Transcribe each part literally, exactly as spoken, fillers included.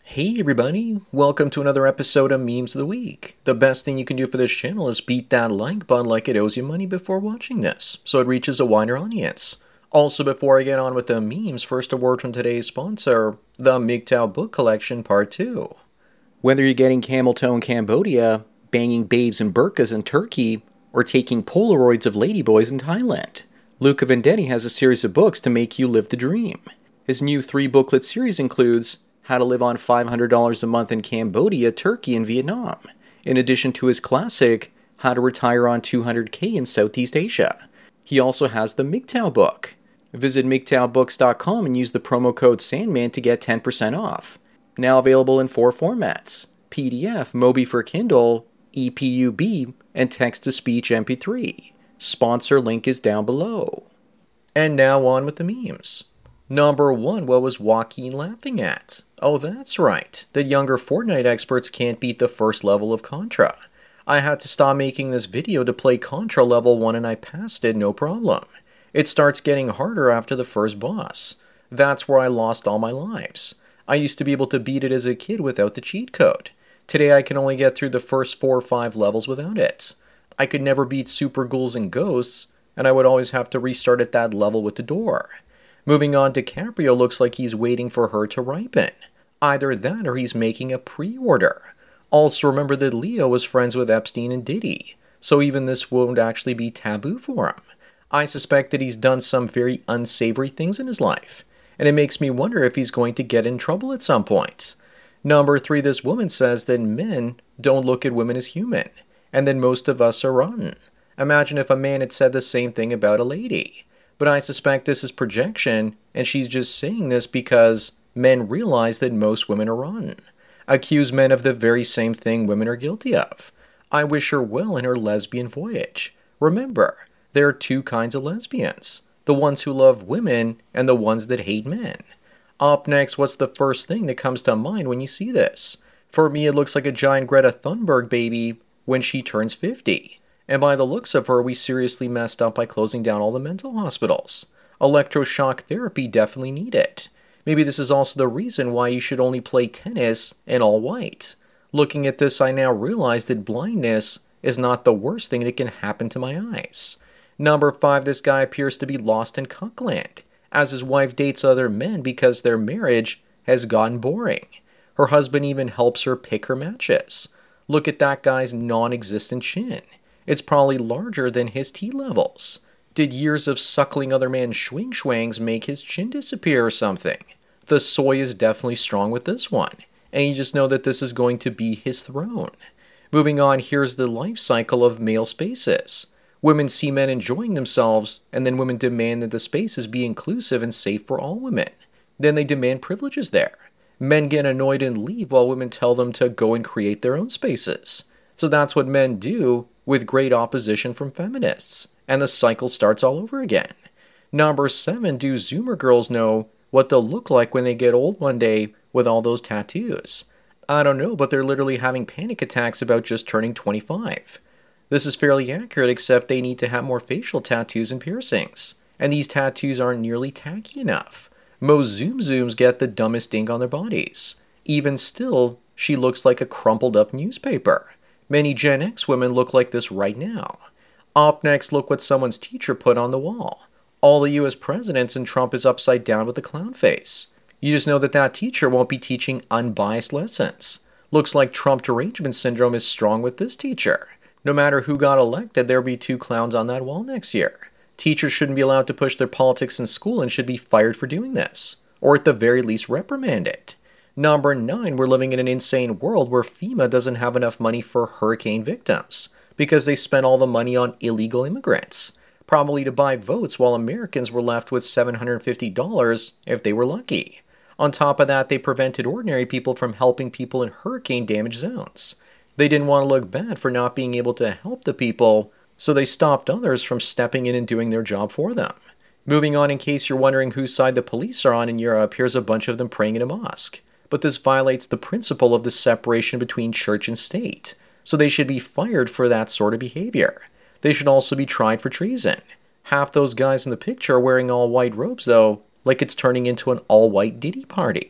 Hey everybody, welcome to another episode of Memes of the Week. The best thing you can do for this channel is beat that like button like it owes you money before watching this, so it reaches a wider audience. Also, before I get on with the memes, first a word from today's sponsor, the M G T O W Book Collection Part two. Whether you're getting camel toe in Cambodia, banging babes in burqas in Turkey, or taking Polaroids of ladyboys in Thailand, Luca Vendetti has a series of books to make you live the dream. His new three-booklet series includes How to Live on five hundred dollars a Month in Cambodia, Turkey, and Vietnam, in addition to his classic, How to Retire on two hundred K in Southeast Asia. He also has the M G T O W book. Visit M G T O W books dot com and use the promo code Sandman to get ten percent off. Now available in four formats, P D F, Mobi for Kindle, E P U B, and text-to-speech M P three. Sponsor link is down below. And now on with the memes. Number one, what was Joaquin laughing at? Oh, that's right. The younger Fortnite experts can't beat the first level of Contra. I had to stop making this video to play Contra level one and I passed it no problem. It starts getting harder after the first boss. That's where I lost all my lives. I used to be able to beat it as a kid without the cheat code. Today I can only get through the first four or five levels without it. I could never beat super ghouls and ghosts, and I would always have to restart at that level with the door. Moving on, DiCaprio looks like he's waiting for her to ripen. Either that or he's making a pre-order. Also remember that Leo was friends with Epstein and Diddy, so even this won't actually be taboo for him. I suspect that he's done some very unsavory things in his life, and it makes me wonder if he's going to get in trouble at some point. Number three, this woman says that men don't look at women as human, and that most of us are rotten. Imagine if a man had said the same thing about a lady. But I suspect this is projection, and she's just saying this because men realize that most women are rotten. Accuse men of the very same thing women are guilty of. I wish her well in her lesbian voyage. Remember, there are two kinds of lesbians. The ones who love women and the ones that hate men. Up next, what's the first thing that comes to mind when you see this? For me, it looks like a giant Greta Thunberg baby when she turns fifty. And by the looks of her, we seriously messed up by closing down all the mental hospitals. Electroshock therapy definitely needed. Maybe this is also the reason why you should only play tennis in all white. Looking at this, I now realize that blindness is not the worst thing that can happen to my eyes. Number five, this guy appears to be lost in cuckland, as his wife dates other men because their marriage has gotten boring. Her husband even helps her pick her matches. Look at that guy's non-existent chin. It's probably larger than his T levels. Did years of suckling other man's schwing schwangs make his chin disappear or something? The soy is definitely strong with this one, and you just know that this is going to be his throne. Moving on, here's the life cycle of male spaces. Women see men enjoying themselves, and then women demand that the spaces be inclusive and safe for all women. Then they demand privileges there. Men get annoyed and leave while women tell them to go and create their own spaces. So that's what men do, with great opposition from feminists, and the cycle starts all over again. Number seven, do Zoomer girls know what they'll look like when they get old one day with all those tattoos? I don't know, but they're literally having panic attacks about just turning twenty-five. This is fairly accurate, except they need to have more facial tattoos and piercings, and these tattoos aren't nearly tacky enough. Most Zoom Zooms get the dumbest ink on their bodies. Even still, she looks like a crumpled up newspaper. Many Gen X women look like this right now. Up next, look what someone's teacher put on the wall. All the U S presidents and Trump is upside down with a clown face. You just know that that teacher won't be teaching unbiased lessons. Looks like Trump derangement syndrome is strong with this teacher. No matter who got elected, there'll be two clowns on that wall next year. Teachers shouldn't be allowed to push their politics in school and should be fired for doing this, or at the very least reprimanded. Number nine, we're living in an insane world where FEMA doesn't have enough money for hurricane victims because they spent all the money on illegal immigrants, probably to buy votes while Americans were left with seven hundred fifty dollars if they were lucky. On top of that, they prevented ordinary people from helping people in hurricane damaged zones. They didn't want to look bad for not being able to help the people, so they stopped others from stepping in and doing their job for them. Moving on, in case you're wondering whose side the police are on in Europe, here's a bunch of them praying in a mosque. But this violates the principle of the separation between church and state, so they should be fired for that sort of behavior. They should also be tried for treason. Half those guys in the picture are wearing all white robes though, like it's turning into an all-white Diddy party.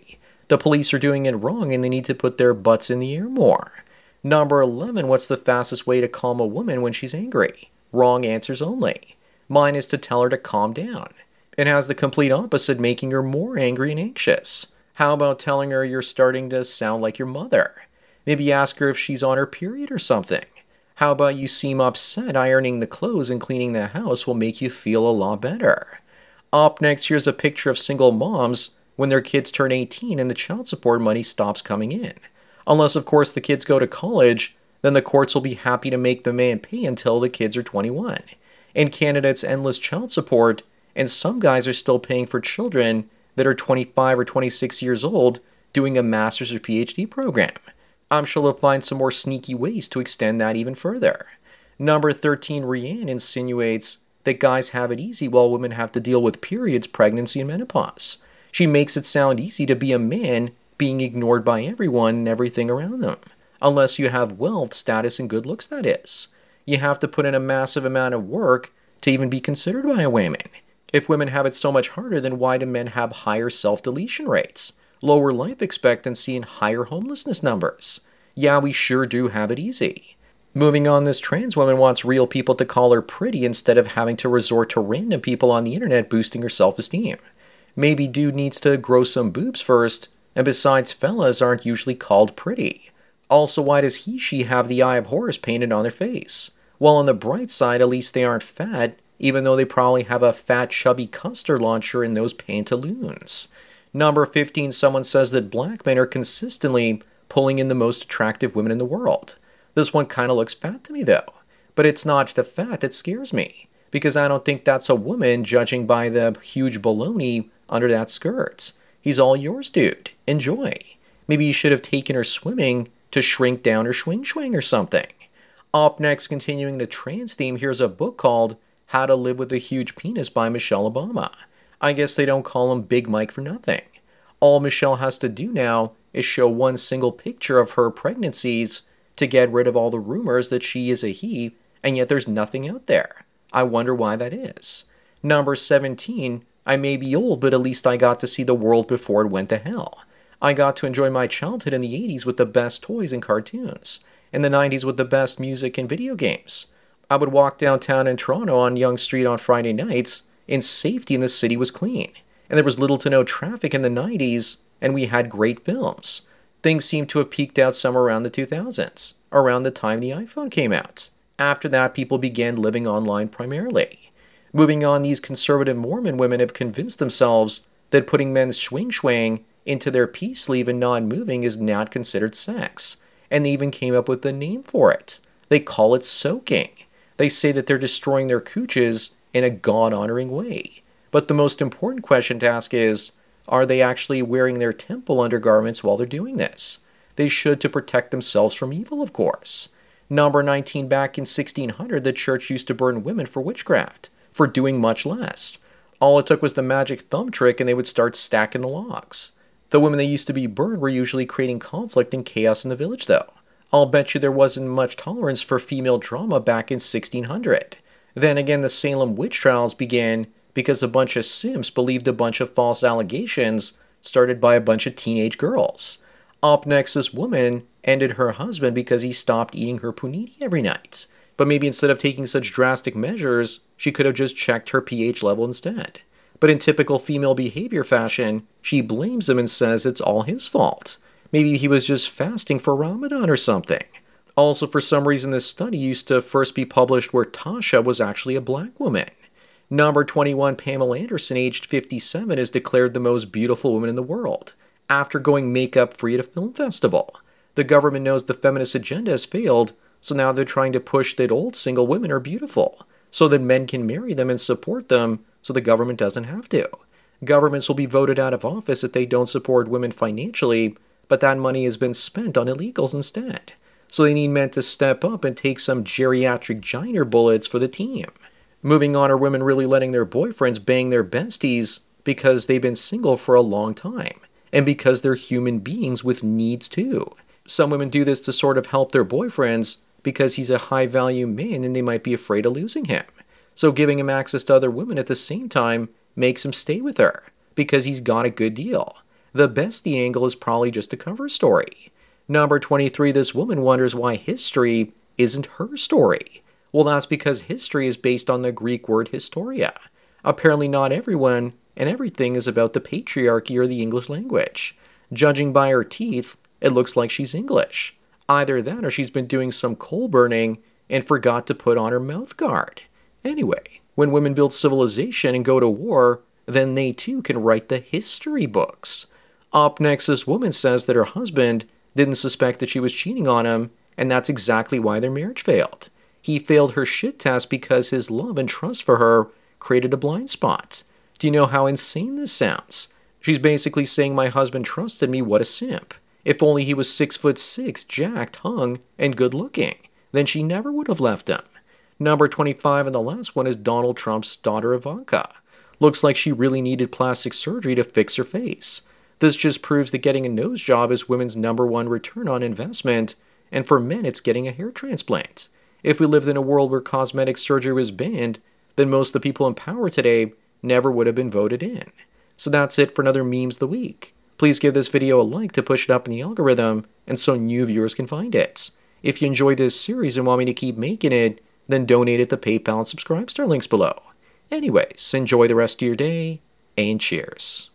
The police are doing it wrong and they need to put their butts in the air more. Number eleven, what's the fastest way to calm a woman when she's angry? Wrong answers only. Mine is to tell her to calm down. It has the complete opposite, making her more angry and anxious. How about telling her you're starting to sound like your mother? Maybe ask her if she's on her period or something. How about you seem upset? Ironing the clothes and cleaning the house will make you feel a lot better. Up next, here's a picture of single moms when their kids turn eighteen and the child support money stops coming in. Unless, of course, the kids go to college, then the courts will be happy to make the man pay until the kids are twenty-one. In Canada, it's endless child support, and some guys are still paying for children that are twenty-five or twenty-six years old doing a master's or P H D program. I'm sure they'll find some more sneaky ways to extend that even further. Number thirteen, Rianne insinuates that guys have it easy while women have to deal with periods, pregnancy, and menopause. She makes it sound easy to be a man being ignored by everyone and everything around them. Unless you have wealth, status, and good looks, that is. You have to put in a massive amount of work to even be considered by a woman. If women have it so much harder, then why do men have higher self-deletion rates, lower life expectancy, and higher homelessness numbers? Yeah, we sure do have it easy. Moving on, this trans woman wants real people to call her pretty instead of having to resort to random people on the internet boosting her self-esteem. Maybe dude needs to grow some boobs first, and besides, fellas aren't usually called pretty. Also, why does he, she have the Eye of Horus painted on their face? Well, on the bright side, at least they aren't fat, even though they probably have a fat, chubby custard launcher in those pantaloons. Number fifteen, someone says that black men are consistently pulling in the most attractive women in the world. This one kind of looks fat to me, though. But it's not the fat that scares me, because I don't think that's a woman, judging by the huge baloney under that skirt. He's all yours, dude. Enjoy. Maybe you should have taken her swimming to shrink down her swing-swing or something. Up next, continuing the trans theme, here's a book called How to Live with a Huge Penis by Michelle Obama. I guess they don't call him Big Mike for nothing. All Michelle has to do now is show one single picture of her pregnancies to get rid of all the rumors that she is a he, and yet there's nothing out there. I wonder why that is. Number seventeen, I may be old, but at least I got to see the world before it went to hell. I got to enjoy my childhood in the eighties with the best toys and cartoons, in the nineties with the best music and video games. I would walk downtown in Toronto on Yonge Street on Friday nights in safety, and the city was clean. And there was little to no traffic in the nineties, and we had great films. Things seemed to have peaked out somewhere around the two thousands, around the time the iPhone came out. After that, people began living online primarily. Moving on, these conservative Mormon women have convinced themselves that putting men's swing-swang into their peace sleeve and not moving is not considered sex. And they even came up with a name for it. They call it soaking. They say that they're destroying their cooches in a God-honoring way. But the most important question to ask is, are they actually wearing their temple undergarments while they're doing this? They should, to protect themselves from evil, of course. Number nineteen, back in sixteen hundred, the church used to burn women for witchcraft, for doing much less. All it took was the magic thumb trick and they would start stacking the logs. The women that used to be burned were usually creating conflict and chaos in the village, though. I'll bet you there wasn't much tolerance for female drama back in sixteen hundred. Then again, the Salem witch trials began because a bunch of simps believed a bunch of false allegations started by a bunch of teenage girls. Up next, this woman ended her husband because he stopped eating her punini every night. But maybe instead of taking such drastic measures, she could have just checked her pH level instead. But in typical female behavior fashion, she blames him and says it's all his fault. Maybe he was just fasting for Ramadan or something. Also, for some reason, this study used to first be published where Tasha was actually a black woman. Number twenty-one, Pamela Anderson, aged fifty-seven, is declared the most beautiful woman in the world, after going makeup-free at a film festival. The government knows the feminist agenda has failed, so now they're trying to push that old single women are beautiful, so that men can marry them and support them, so the government doesn't have to. Governments will be voted out of office if they don't support women financially, but that money has been spent on illegals instead. So they need men to step up and take some geriatric giner bullets for the team. Moving on, are women really letting their boyfriends bang their besties because they've been single for a long time, and because they're human beings with needs too? Some women do this to sort of help their boyfriends because he's a high-value man and they might be afraid of losing him. So giving him access to other women at the same time makes him stay with her because he's got a good deal. The bestie angle is probably just a cover story. Number twenty-three, this woman wonders why history isn't her story. Well, that's because history is based on the Greek word historia. Apparently not everyone and everything is about the patriarchy or the English language. Judging by her teeth, it looks like she's English. Either that or she's been doing some coal burning and forgot to put on her mouth guard. Anyway, when women build civilization and go to war, then they too can write the history books. Up next, this woman says that her husband didn't suspect that she was cheating on him, and that's exactly why their marriage failed. He failed her shit test because his love and trust for her created a blind spot. Do you know how insane this sounds? She's basically saying my husband trusted me, what a simp. If only he was six foot six, jacked, hung, and good looking, then she never would have left him. Number twenty-five and the last one is Donald Trump's daughter Ivanka. Looks like she really needed plastic surgery to fix her face. This just proves that getting a nose job is women's number one return on investment, and for men it's getting a hair transplant. If we lived in a world where cosmetic surgery was banned, then most of the people in power today never would have been voted in. So that's it for another Memes of the Week. Please give this video a like to push it up in the algorithm and so new viewers can find it. If you enjoyed this series and want me to keep making it, then donate at the PayPal and Subscribe Star links below. Anyways, enjoy the rest of your day, and cheers.